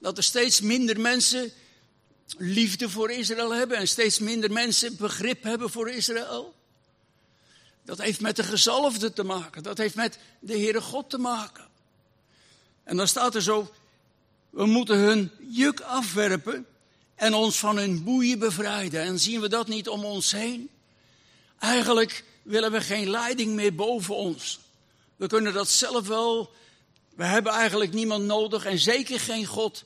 dat er steeds minder mensen liefde voor Israël hebben en steeds minder mensen begrip hebben voor Israël? Dat heeft met de gezalfde te maken. Dat heeft met de Heere God te maken. En dan staat er zo, we moeten hun juk afwerpen en ons van hun boeien bevrijden. En zien we dat niet om ons heen? Eigenlijk willen we geen leiding meer boven ons. We kunnen dat zelf wel. We hebben eigenlijk niemand nodig en zeker geen God.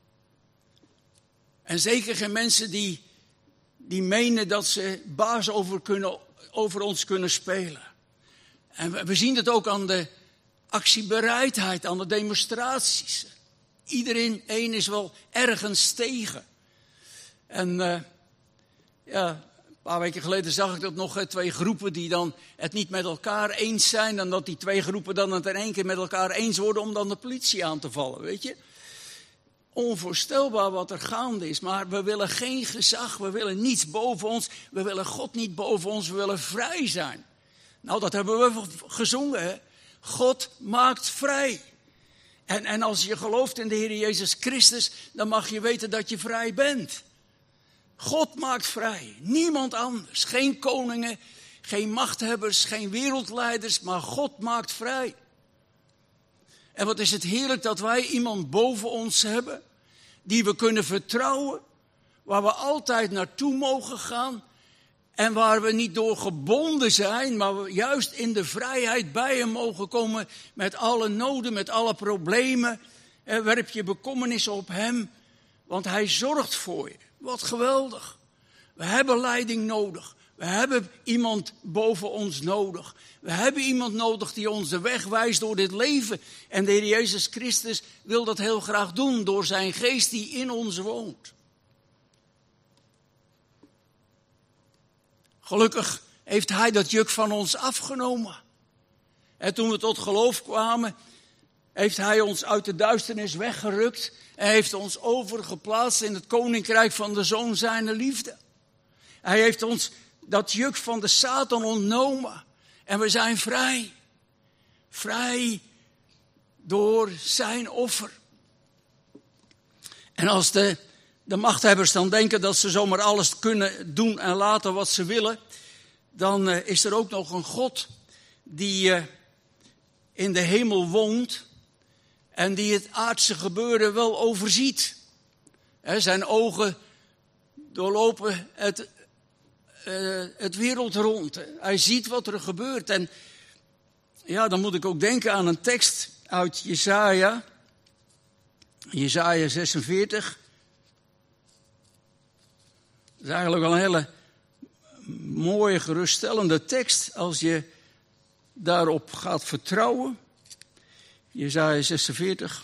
En zeker geen mensen die menen dat ze baas over ons kunnen spelen. En we zien het ook aan de actiebereidheid, aan de demonstraties. Iedereen is wel ergens tegen. En een paar weken geleden zag ik dat nog, 2 groepen die dan het niet met elkaar eens zijn. En dat die 2 groepen dan het in één keer met elkaar eens worden om dan de politie aan te vallen, weet je. Onvoorstelbaar wat er gaande is, maar we willen geen gezag, we willen niets boven ons, we willen God niet boven ons, we willen vrij zijn. Nou, dat hebben we gezongen, hè. God maakt vrij. En als je gelooft in de Heer Jezus Christus, dan mag je weten dat je vrij bent. God maakt vrij, niemand anders, geen koningen, geen machthebbers, geen wereldleiders, maar God maakt vrij. En wat is het heerlijk dat wij iemand boven ons hebben, die we kunnen vertrouwen, waar we altijd naartoe mogen gaan en waar we niet door gebonden zijn, maar we juist in de vrijheid bij hem mogen komen met alle noden, met alle problemen. Werp je bekommernissen op hem, want hij zorgt voor je. Wat geweldig. We hebben leiding nodig. We hebben iemand boven ons nodig. We hebben iemand nodig die ons de weg wijst door dit leven. En de Heer Jezus Christus wil dat heel graag doen door zijn geest die in ons woont. Gelukkig heeft hij dat juk van ons afgenomen. En toen we tot geloof kwamen, heeft hij ons uit de duisternis weggerukt en heeft ons overgeplaatst in het koninkrijk van de Zoon zijner liefde. Hij heeft ons dat juk van de Satan ontnomen. En we zijn vrij. Vrij door zijn offer. En als de machthebbers dan denken dat ze zomaar alles kunnen doen en laten wat ze willen, dan is er ook nog een God die in de hemel woont en die het aardse gebeuren wel overziet. Zijn ogen doorlopen het wereld rond. Hij ziet wat er gebeurt. En ja, dan moet ik ook denken aan een tekst uit Jesaja 46. Dat is eigenlijk wel een hele mooie, geruststellende tekst als je daarop gaat vertrouwen. Jesaja 46.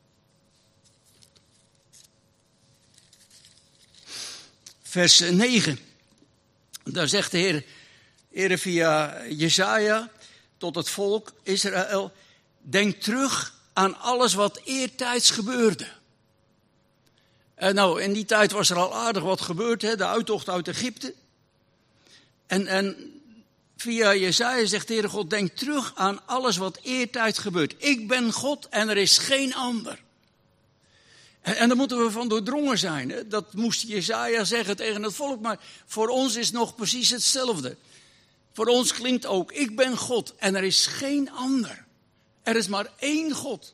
Vers 9. Daar zegt de Heer via Jesaja tot het volk Israël: denk terug aan alles wat eertijds gebeurde. Nou, in die tijd was er al aardig wat gebeurd, hè? De uittocht uit Egypte. En via Jesaja zegt de Heere God: denk terug aan alles wat eertijds gebeurt. Ik ben God en er is geen ander. En daar moeten we van doordrongen zijn. Hè? Dat moest Jesaja zeggen tegen het volk, maar voor ons is nog precies hetzelfde. Voor ons klinkt ook: ik ben God en er is geen ander. Er is maar één God.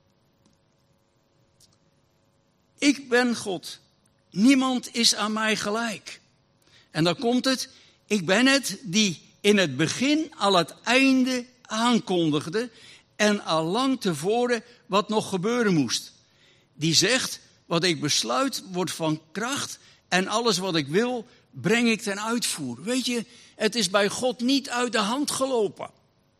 Ik ben God. Niemand is aan mij gelijk. En dan komt het: ik ben het die in het begin al het einde aankondigde en al lang tevoren wat nog gebeuren moest. Die zegt: wat ik besluit wordt van kracht en alles wat ik wil breng ik ten uitvoer. Weet je, het is bij God niet uit de hand gelopen.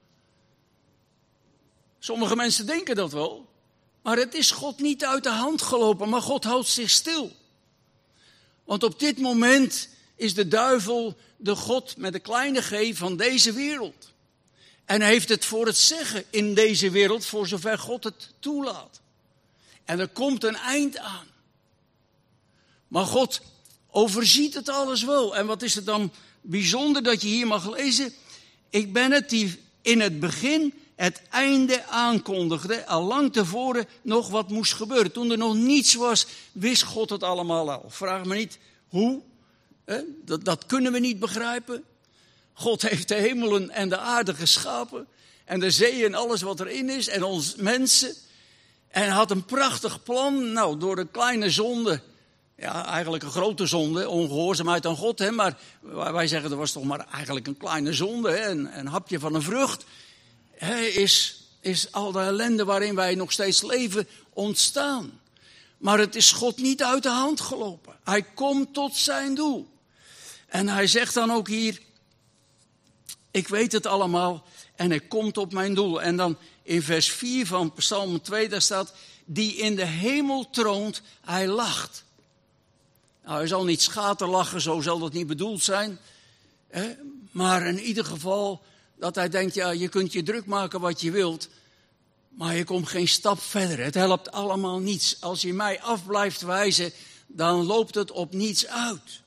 Sommige mensen denken dat wel, maar het is God niet uit de hand gelopen, maar God houdt zich stil. Want op dit moment is de duivel de God met de kleine g van deze wereld. En hij heeft het voor het zeggen in deze wereld, voor zover God het toelaat. En er komt een eind aan. Maar God overziet het alles wel. En wat is het dan bijzonder dat je hier mag lezen? Ik ben het die in het begin het einde aankondigde, al lang tevoren nog wat moest gebeuren. Toen er nog niets was, wist God het allemaal al. Vraag me niet hoe, dat kunnen we niet begrijpen. God heeft de hemelen en de aarde geschapen en de zee en alles wat erin is en ons mensen. En hij had een prachtig plan, nou door een kleine zonde, ja eigenlijk een grote zonde, ongehoorzaamheid aan God. Hè, maar wij zeggen dat was toch maar eigenlijk een kleine zonde, hè, een hapje van een vrucht. Is al de ellende waarin wij nog steeds leven ontstaan. Maar het is God niet uit de hand gelopen. Hij komt tot zijn doel. En hij zegt dan ook hier, ik weet het allemaal en ik kom tot mijn doel. En dan in vers 4 van Psalm 2, daar staat, die in de hemel troont, hij lacht. Nou, hij zal niet schaterlachen, zo zal dat niet bedoeld zijn. Maar in ieder geval dat hij denkt, ja, je kunt je druk maken wat je wilt, maar je komt geen stap verder. Het helpt allemaal niets. Als je mij af blijft wijzen, dan loopt het op niets uit.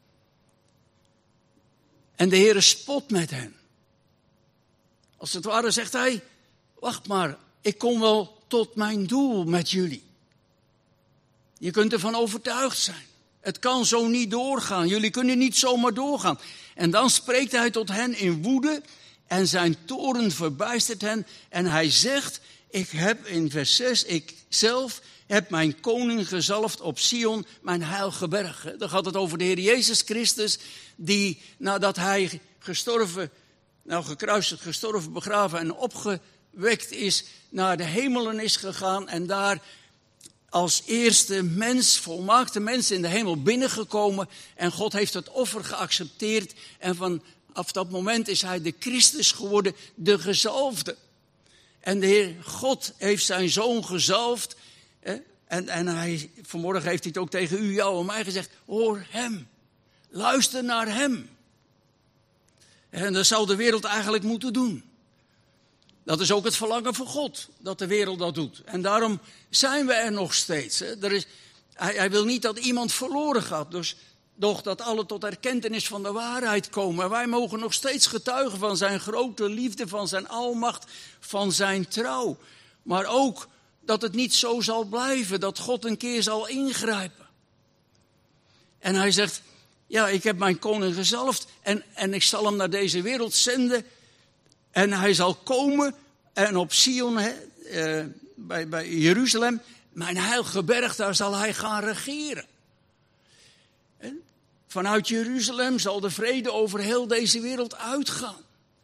En de Heere spot met hen. Als het ware zegt hij, wacht maar, ik kom wel tot mijn doel met jullie. Je kunt ervan overtuigd zijn. Het kan zo niet doorgaan. Jullie kunnen niet zomaar doorgaan. En dan spreekt hij tot hen in woede en zijn toorn verbijstert hen. En hij zegt, ik heb in vers 6, ik zelf heb mijn koning gezalfd op Sion, mijn heilige berg. Dan gaat het over de Heer Jezus Christus, die nadat hij gekruisigd, gestorven, begraven en opgewekt is, naar de hemelen is gegaan en daar als eerste mens, volmaakte mens in de hemel binnengekomen. En God heeft het offer geaccepteerd. En vanaf dat moment is hij de Christus geworden, de gezalfde. En de Heer God heeft zijn zoon gezalfd. En vanmorgen heeft hij het ook tegen u, jou en mij gezegd. Hoor hem. Luister naar hem. En dat zou de wereld eigenlijk moeten doen. Dat is ook het verlangen van God, dat de wereld dat doet. En daarom zijn we er nog steeds. Hij wil niet dat iemand verloren gaat, dus doch dat alle tot erkentenis van de waarheid komen. En wij mogen nog steeds getuigen van zijn grote liefde, van zijn almacht, van zijn trouw. Maar ook dat het niet zo zal blijven, dat God een keer zal ingrijpen. En hij zegt, ja, ik heb mijn koning gezalfd en ik zal hem naar deze wereld zenden. En hij zal komen en op Sion, bij Jeruzalem, mijn heilige berg, daar zal hij gaan regeren. En vanuit Jeruzalem zal de vrede over heel deze wereld uitgaan.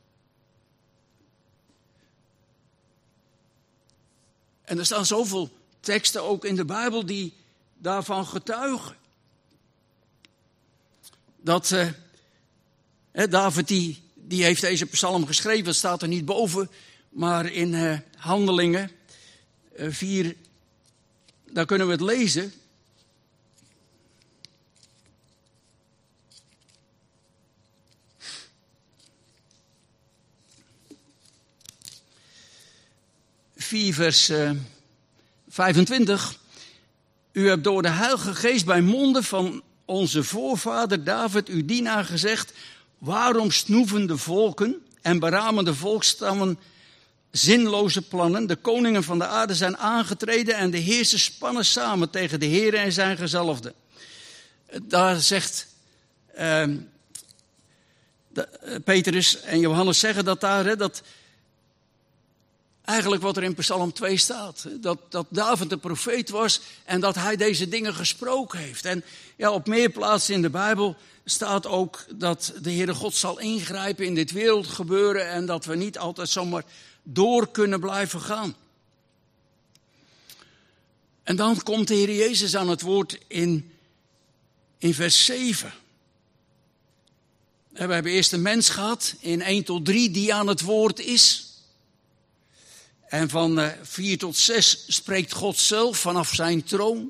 En er staan zoveel teksten ook in de Bijbel die daarvan getuigen. Dat David die heeft deze psalm geschreven, dat staat er niet boven, maar in Handelingen 4, daar kunnen we het lezen. Vers 25. U hebt door de Heilige Geest bij monden van onze voorvader David uw dienaar gezegd, waarom snoeven de volken en beramen de volksstammen zinloze plannen? De koningen van de aarde zijn aangetreden en de heersers spannen samen tegen de Heere en zijn gezalfde. Daar zegt Petrus en Johannes zeggen dat daar, dat eigenlijk wat er in Psalm 2 staat. Dat David de profeet was en dat hij deze dingen gesproken heeft. En ja, op meer plaatsen in de Bijbel staat ook dat de Heere God zal ingrijpen in dit wereldgebeuren en dat we niet altijd zomaar door kunnen blijven gaan. En dan komt de Heer Jezus aan het woord in vers 7. We hebben eerst een mens gehad in 1 tot 3 die aan het woord is. En van 4 tot 6 spreekt God zelf vanaf zijn troon.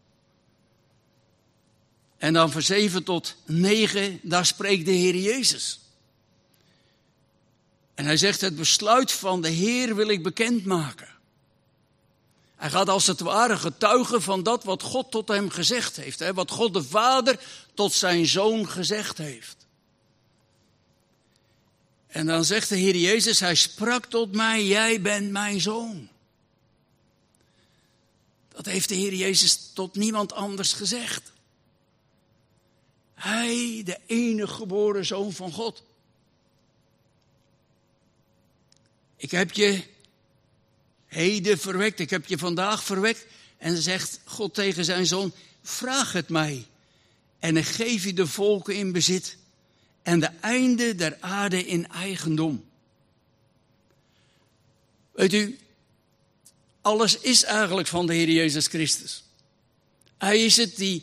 En dan van 7 tot 9, daar spreekt de Heer Jezus. En hij zegt, het besluit van de Heer wil ik bekendmaken. Hij gaat als het ware getuigen van dat wat God tot hem gezegd heeft. Wat God de Vader tot zijn Zoon gezegd heeft. En dan zegt de Heer Jezus, hij sprak tot mij, jij bent mijn zoon. Dat heeft de Heer Jezus tot niemand anders gezegd. Hij, de enige geboren zoon van God. Ik heb je heden verwekt, ik heb je vandaag verwekt. En zegt God tegen zijn zoon, vraag het mij. En ik geef je de volken in bezit. En de einde der aarde in eigendom. Weet u, alles is eigenlijk van de Heer Jezus Christus. Hij is het die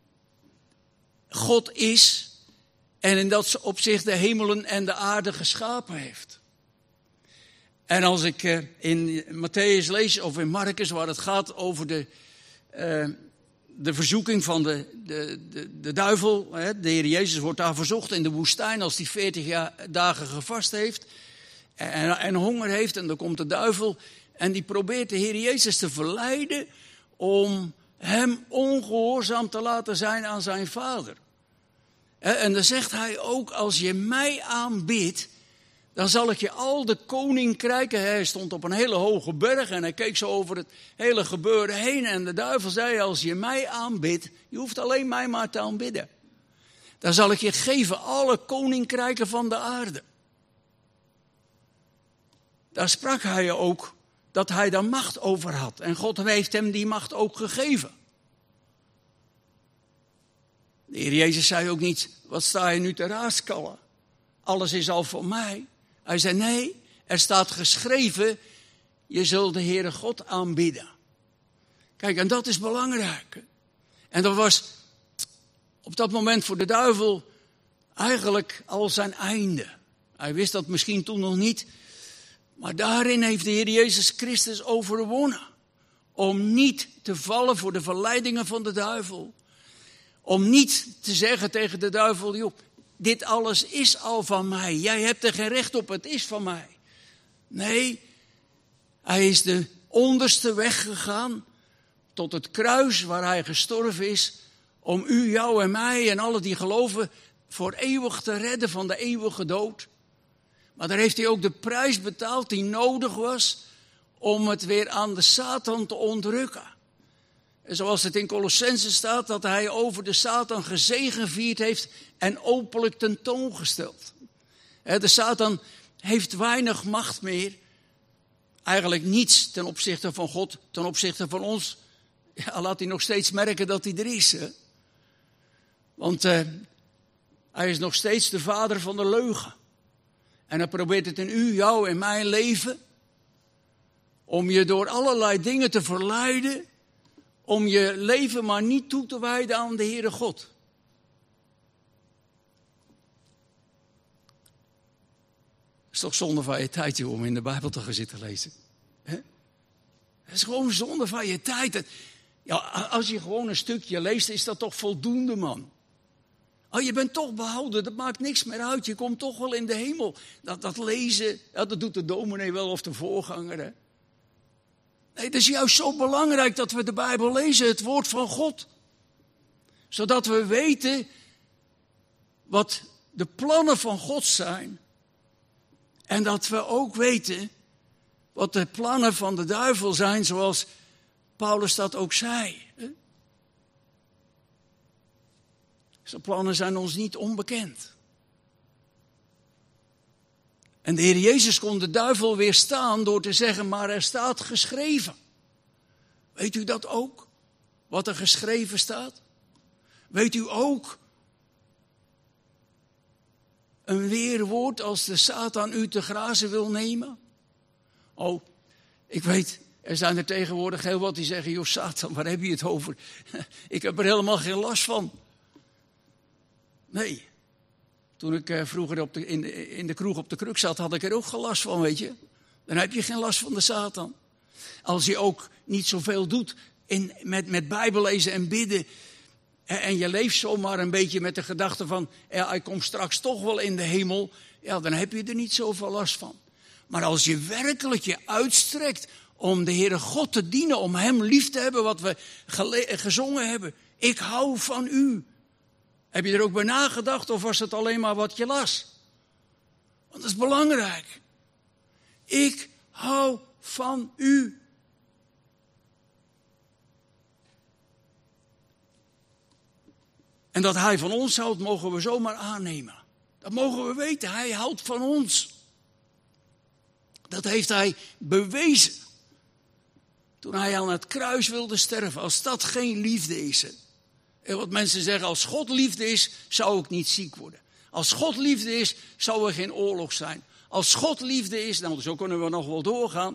God is en in dat opzicht de hemelen en de aarde geschapen heeft. En als ik in Matthäus lees of in Marcus waar het gaat over de verzoeking van de duivel. De Heer Jezus wordt daar verzocht in de woestijn als hij 40 dagen gevast heeft en honger heeft. En dan komt de duivel en die probeert de Heer Jezus te verleiden om hem ongehoorzaam te laten zijn aan zijn vader. En dan zegt hij ook, als je mij aanbidt, dan zal ik je al de koninkrijken. Hij stond op een hele hoge berg en hij keek zo over het hele gebeuren heen. En de duivel zei, als je mij aanbidt, je hoeft alleen mij maar te aanbidden. Dan zal ik je geven alle koninkrijken van de aarde. Daar sprak hij ook dat hij daar macht over had. En God heeft hem die macht ook gegeven. De Heer Jezus zei ook niet, wat sta je nu te raaskallen? Alles is al voor mij. Hij zei, nee, er staat geschreven, je zult de Heere God aanbidden. Kijk, en dat is belangrijk. En dat was op dat moment voor de duivel eigenlijk al zijn einde. Hij wist dat misschien toen nog niet. Maar daarin heeft de Heer Jezus Christus overwonnen. Om niet te vallen voor de verleidingen van de duivel. Om niet te zeggen tegen de duivel, joh, dit alles is al van mij. Jij hebt er geen recht op, het is van mij. Nee, hij is de onderste weg gegaan tot het kruis waar hij gestorven is. Om u, jou en mij en alle die geloven voor eeuwig te redden van de eeuwige dood. Maar daar heeft hij ook de prijs betaald die nodig was om het weer aan de Satan te ontrukken. En zoals het in Colossenzen staat, dat hij over de Satan gezegevierd heeft en openlijk tentoongesteld. De Satan heeft weinig macht meer. Eigenlijk niets ten opzichte van God, ten opzichte van ons. Ja, laat hij nog steeds merken dat hij er is. Hè? Want hij is nog steeds de vader van de leugen. En hij probeert het in u, jou en mijn leven. Om je door allerlei dingen te verleiden. Om je leven maar niet toe te wijden aan de Heere God. Het is toch zonde van je tijd, joh, om in de Bijbel te gaan zitten lezen. Het is gewoon zonde van je tijd. Ja, als je gewoon een stukje leest, is dat toch voldoende, man. Oh, je bent toch behouden, dat maakt niks meer uit. Je komt toch wel in de hemel. Dat lezen, ja, dat doet de dominee wel of de voorganger. Hè? Nee, het is juist zo belangrijk dat we de Bijbel lezen, het woord van God. Zodat we weten wat de plannen van God zijn. En dat we ook weten wat de plannen van de duivel zijn, zoals Paulus dat ook zei. Zijn plannen zijn ons niet onbekend. En de Heer Jezus kon de duivel weerstaan door te zeggen, maar er staat geschreven. Weet u dat ook? Wat er geschreven staat? Weet u ook een weerwoord als de Satan u te grazen wil nemen? Oh, ik weet, er zijn er tegenwoordig heel wat die zeggen, joh Satan, waar heb je het over? Ik heb er helemaal geen last van. Nee, toen ik vroeger in de kroeg op de kruk zat, had ik er ook geen last van, weet je. Dan heb je geen last van de Satan. Als je ook niet zoveel doet met Bijbel lezen en bidden. En je leeft zomaar een beetje met de gedachte van, ja, hij komt straks toch wel in de hemel. Ja, dan heb je er niet zoveel last van. Maar als je werkelijk je uitstrekt om de Heere God te dienen, om hem lief te hebben, wat we gezongen hebben. Ik hou van u. Heb je er ook bij nagedacht of was het alleen maar wat je las? Want dat is belangrijk. Ik hou van u. En dat hij van ons houdt, mogen we zomaar aannemen. Dat mogen we weten. Hij houdt van ons. Dat heeft hij bewezen. Toen hij aan het kruis wilde sterven. Als dat geen liefde is. En wat mensen zeggen, als God liefde is, zou ik niet ziek worden. Als God liefde is, zou er geen oorlog zijn. Als God liefde is, nou zo kunnen we nog wel doorgaan.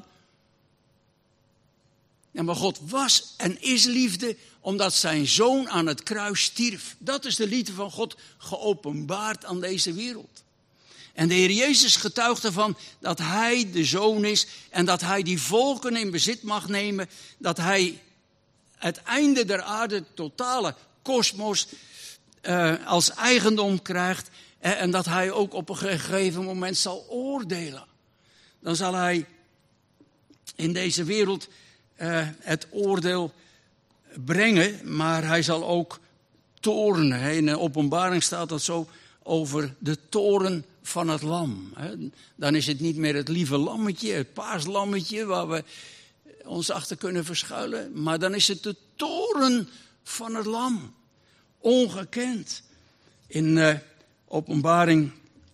Ja, maar God was en is liefde, omdat zijn zoon aan het kruis stierf. Dat is de liefde van God geopenbaard aan deze wereld. En de Heer Jezus getuigt ervan dat hij de zoon is en dat hij die volken in bezit mag nemen. Dat hij het einde der aarde, het totale kosmos, als eigendom krijgt. En dat hij ook op een gegeven moment zal oordelen. Dan zal hij in deze wereld het oordeel brengen, maar hij zal ook toornen. In de Openbaring staat dat zo over de toorn van het lam. Dan is het niet meer het lieve lammetje, het paaslammetje waar we ons achter kunnen verschuilen. Maar dan is het de toorn van het lam. Ongekend. In Openbaring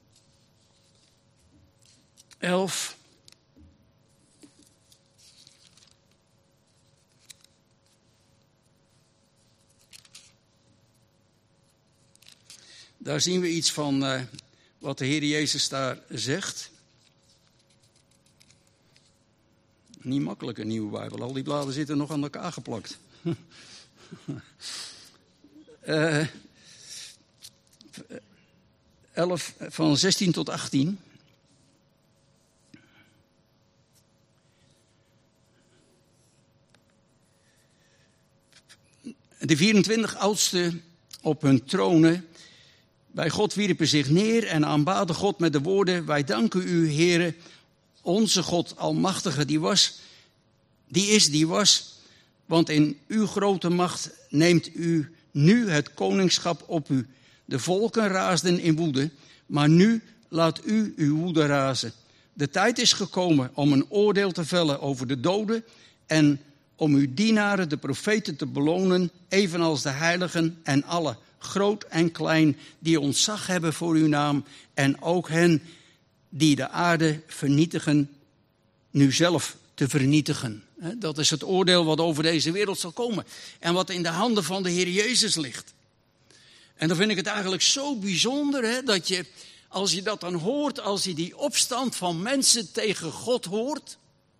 11. Daar zien we iets van wat de Heer Jezus daar zegt. Niet makkelijk een nieuwe Bijbel, al die bladen zitten nog aan elkaar geplakt. 11 van 16 tot 18. De 24 oudsten op hun tronen bij God wierpen zich neer en aanbaden God met de woorden: wij danken u, Heere, onze God, Almachtige, die was. Want in uw grote macht neemt u nu het koningschap op u. De volken raasden in woede, maar nu laat u uw woede razen. De tijd is gekomen om een oordeel te vellen over de doden en om uw dienaren, de profeten, te belonen, evenals de heiligen en alle, groot en klein, die ontzag hebben voor uw naam, en ook hen die de aarde vernietigen, nu zelf te vernietigen. Dat is het oordeel wat over deze wereld zal komen en wat in de handen van de Heer Jezus ligt. En dan vind ik het eigenlijk zo bijzonder, dat je, als je dat dan hoort, als je die opstand van mensen tegen God hoort,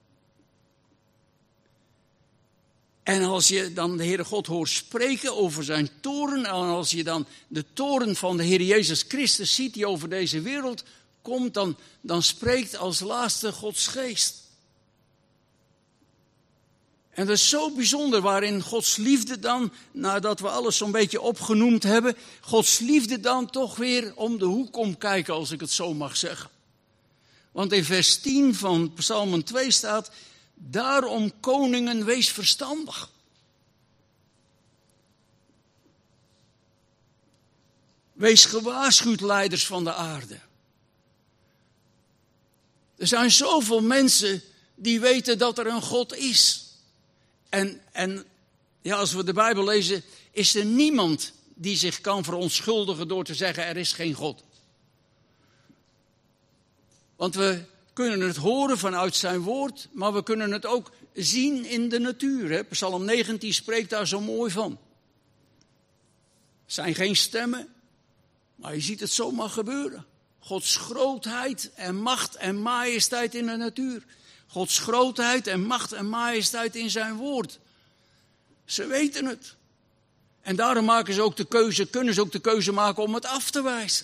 en als je dan de Heere God hoort spreken over zijn toorn, en als je dan de toorn van de Heer Jezus Christus ziet die over deze wereld komt, dan spreekt als laatste Gods geest. En dat is zo bijzonder waarin Gods liefde dan, nadat we alles zo'n beetje opgenoemd hebben, Gods liefde dan toch weer om de hoek komt kijken, als ik het zo mag zeggen. Want in vers 10 van Psalm 2 staat: daarom, koningen, wees verstandig. Wees gewaarschuwd, leiders van de aarde. Er zijn zoveel mensen die weten dat er een God is. En ja, als we de Bijbel lezen, is er niemand die zich kan verontschuldigen door te zeggen: er is geen God. Want we kunnen het horen vanuit zijn woord, maar we kunnen het ook zien in de natuur. Psalm 19 spreekt daar zo mooi van. Het zijn geen stemmen, maar je ziet het zomaar gebeuren. Gods grootheid en macht en majesteit in de natuur. Gods grootheid en macht en majesteit in zijn woord. Ze weten het. En daarom maken ze ook de keuze, kunnen ze ook de keuze maken om het af te wijzen.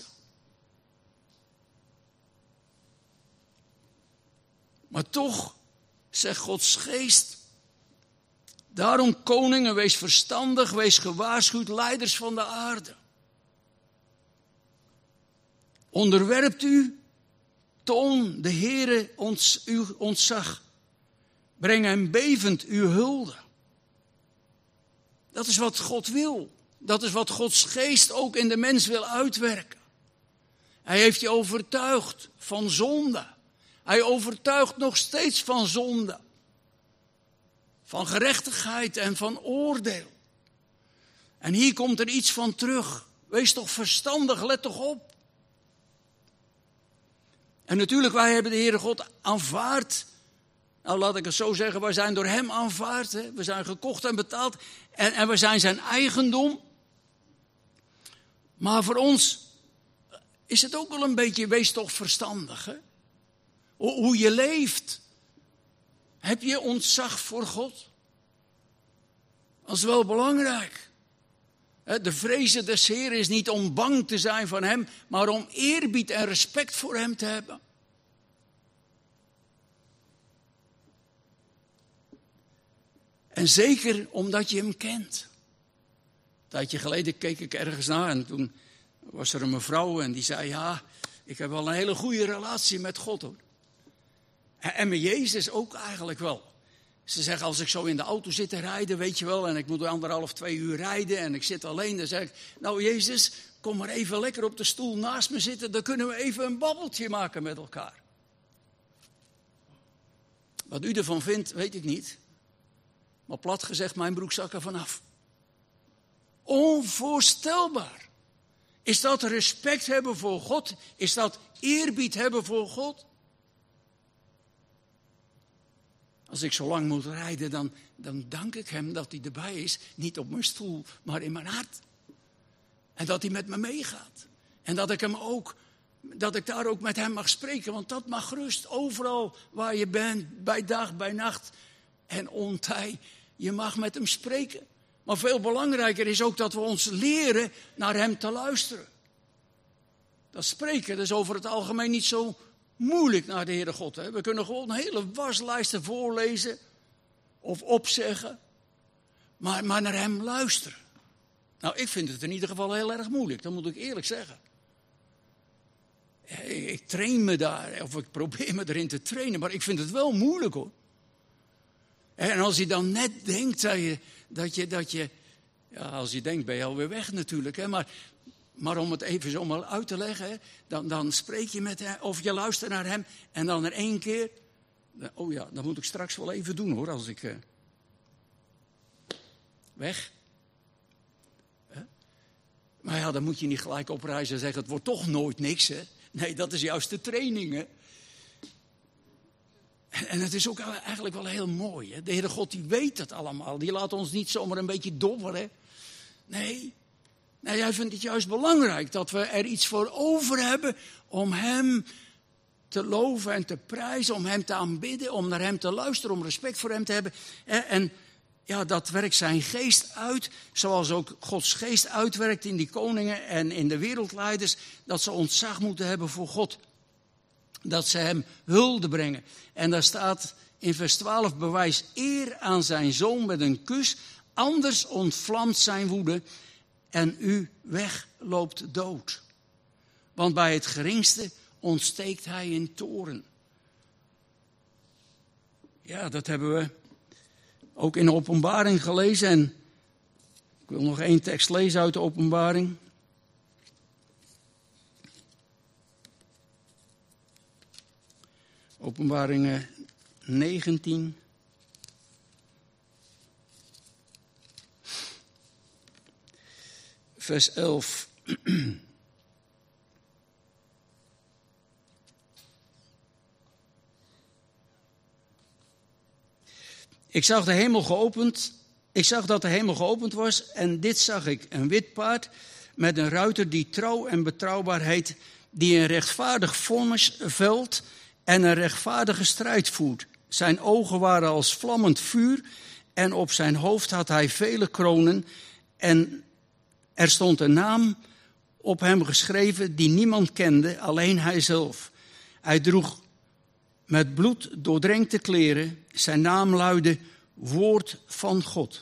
Maar toch, zegt Gods geest, daarom, koningen, wees verstandig, wees gewaarschuwd, leiders van de aarde. Onderwerpt u, toon de Heere uw ontzag. Breng hem bevend uw hulde. Dat is wat God wil. Dat is wat Gods geest ook in de mens wil uitwerken. Hij heeft je overtuigd van zonde. Hij overtuigt nog steeds van zonde. Van gerechtigheid en van oordeel. En hier komt er iets van terug. Wees toch verstandig, let toch op. En natuurlijk, wij hebben de Heere God aanvaard. Nou, laat ik het zo zeggen, wij zijn door hem aanvaard. Hè? We zijn gekocht en betaald. En we zijn zijn eigendom. Maar voor ons is het ook wel een beetje, wees toch verstandig. Hè? Hoe je leeft. Heb je ontzag voor God? Dat is wel belangrijk. De vreze des Heeren is niet om bang te zijn van hem, maar om eerbied en respect voor hem te hebben. En zeker omdat je hem kent. Een tijdje geleden keek ik ergens naar en toen was er een mevrouw en die zei, ja, ik heb wel een hele goede relatie met God, hoor. En met Jezus ook eigenlijk wel. Ze zeggen, als ik zo in de auto zit te rijden, weet je wel, en ik moet 1,5, 2 uur rijden en ik zit alleen, dan zeg ik, nou Jezus, kom maar even lekker op de stoel naast me zitten, dan kunnen we even een babbeltje maken met elkaar. Wat u ervan vindt, weet ik niet. Maar plat gezegd, mijn broek zak er vanaf. Onvoorstelbaar. Is dat respect hebben voor God? Is dat eerbied hebben voor God? Als ik zo lang moet rijden, dan dank ik hem dat hij erbij is. Niet op mijn stoel, maar in mijn hart. En dat hij met me meegaat. En dat ik daar ook met hem mag spreken. Want dat mag rust overal waar je bent. Bij dag, bij nacht en ontij. Je mag met hem spreken. Maar veel belangrijker is ook dat we ons leren naar hem te luisteren. Dat spreken, dat is over het algemeen niet zo moeilijk naar de Heere God. Hè? We kunnen gewoon hele waslijsten voorlezen of opzeggen. Maar naar hem luisteren. Nou, ik vind het in ieder geval heel erg moeilijk. Dat moet ik eerlijk zeggen. Ik train me daar, of ik probeer me erin te trainen. Maar ik vind het wel moeilijk, hoor. En als je dan net denkt dat je ja, als je denkt ben je alweer weg natuurlijk. Hè? Maar om het even zo maar uit te leggen, hè, dan spreek je met hem, of je luistert naar hem. En dan in 1 keer, oh ja, dat moet ik straks wel even doen hoor, als ik weg. Maar ja, dan moet je niet gelijk oprijzen en zeggen, het wordt toch nooit niks. Hè? Nee, dat is juist de training. Hè? En het is ook eigenlijk wel heel mooi. Hè? De Heere God die weet dat allemaal. Die laat ons niet zomaar een beetje dobberen. Nee, hij vindt het juist belangrijk dat we er iets voor over hebben om hem te loven en te prijzen, om hem te aanbidden, om naar hem te luisteren, om respect voor hem te hebben. En ja, dat werkt zijn geest uit, zoals ook Gods geest uitwerkt in die koningen en in de wereldleiders, dat ze ontzag moeten hebben voor God. Dat ze hem hulde brengen. En daar staat in vers 12, bewijs eer aan zijn zoon met een kus, anders ontvlamt zijn woede en u wegloopt dood. Want bij het geringste ontsteekt hij in toorn. Ja, dat hebben we ook in de Openbaring gelezen. En ik wil nog 1 tekst lezen uit de Openbaring. Openbaring 19. Vers 11. Ik zag dat de hemel geopend was en dit zag ik, een wit paard met een ruiter die trouw en betrouwbaar heet, die een rechtvaardig vonnis velt en een rechtvaardige strijd voert. Zijn ogen waren als vlammend vuur en op zijn hoofd had hij vele kronen en er stond een naam op hem geschreven die niemand kende, alleen hij zelf. Hij droeg met bloed doordrenkte kleren, zijn naam luidde Woord van God.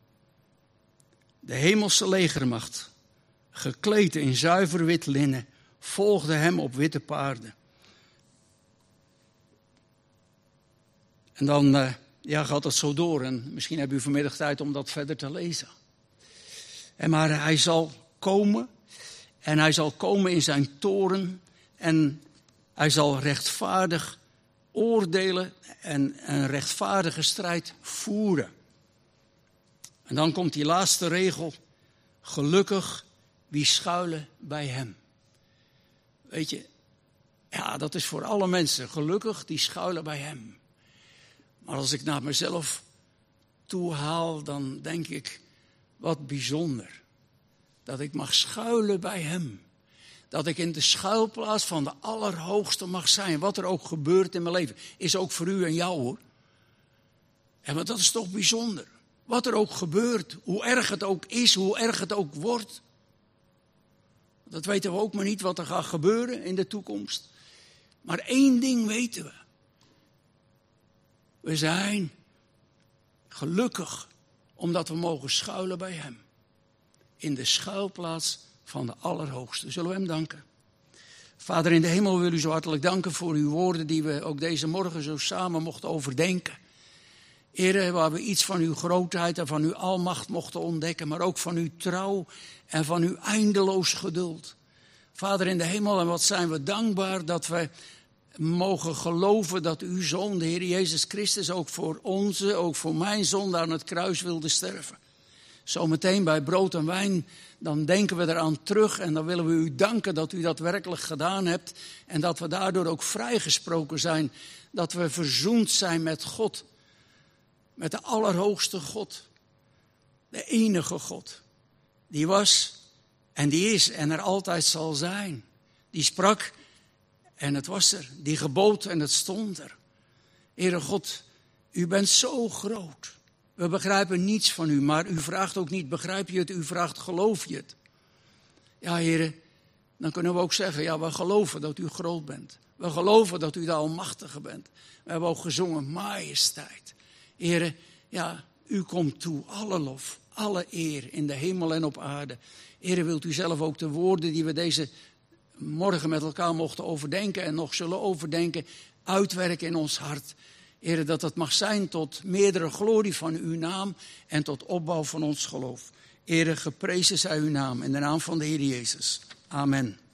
De hemelse legermacht, gekleed in zuiver wit linnen, volgde hem op witte paarden. En dan gaat het zo door. En misschien hebben u vanmiddag tijd om dat verder te lezen. Maar hij zal komen. En hij zal komen in zijn toren. En hij zal rechtvaardig oordelen en een rechtvaardige strijd voeren. En dan komt die laatste regel. Gelukkig wie schuilen bij hem. Weet je, ja, dat is voor alle mensen. Gelukkig die schuilen bij hem. Maar als ik naar mezelf toe haal, dan denk ik, wat bijzonder. Dat ik mag schuilen bij hem. Dat ik in de schuilplaats van de Allerhoogste mag zijn. Wat er ook gebeurt in mijn leven. Is ook voor u en jou, hoor. En maar dat is toch bijzonder. Wat er ook gebeurt. Hoe erg het ook is. Hoe erg het ook wordt. Dat weten we ook maar niet wat er gaat gebeuren in de toekomst. Maar één ding weten we. We zijn gelukkig omdat we mogen schuilen bij hem. In de schuilplaats van de Allerhoogste. Zullen we hem danken? Vader in de hemel, wil u zo hartelijk danken voor uw woorden die we ook deze morgen zo samen mochten overdenken. Heere, waar we iets van uw grootheid en van uw almacht mochten ontdekken, maar ook van uw trouw en van uw eindeloos geduld. Vader in de hemel, en wat zijn we dankbaar dat we mogen geloven dat uw Zoon, de Heer Jezus Christus, ook voor onze, ook voor mijn zonde aan het kruis wilde sterven. Zometeen bij brood en wijn, dan denken we eraan terug en dan willen we u danken dat u dat werkelijk gedaan hebt. En dat we daardoor ook vrijgesproken zijn, dat we verzoend zijn met God. Met de Allerhoogste God, de enige God. Die was en die is en er altijd zal zijn. Die sprak en het was er. Die gebood en het stond er. Heere God, u bent zo groot. We begrijpen niets van u, maar u vraagt ook niet, begrijp je het? U vraagt, geloof je het? Ja, Heere, dan kunnen we ook zeggen, ja, we geloven dat u groot bent. We geloven dat u de Almachtige bent. We hebben ook gezongen, majesteit. Heere, ja, u komt toe, alle lof, alle eer in de hemel en op aarde. Heere, wilt u zelf ook de woorden die we deze morgen met elkaar mochten overdenken en nog zullen overdenken, uitwerken in ons hart. Heere, dat het mag zijn tot meerdere glorie van uw naam en tot opbouw van ons geloof. Heere, geprezen zij uw naam in de naam van de Heer Jezus. Amen.